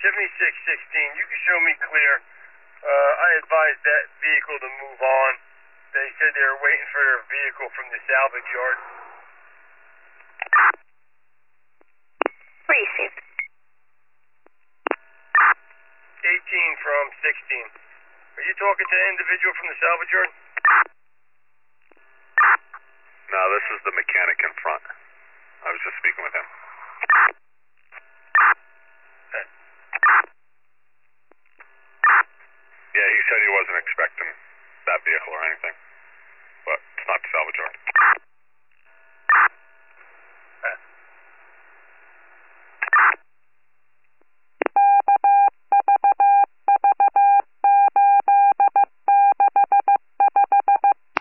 7616, you can show me clear. I advised that vehicle to move on. They said they were waiting for their vehicle from the salvage yard. Received. 18 from 16. Are you talking to an individual from the salvage yard? No, this is the mechanic in front. I was just speaking with him.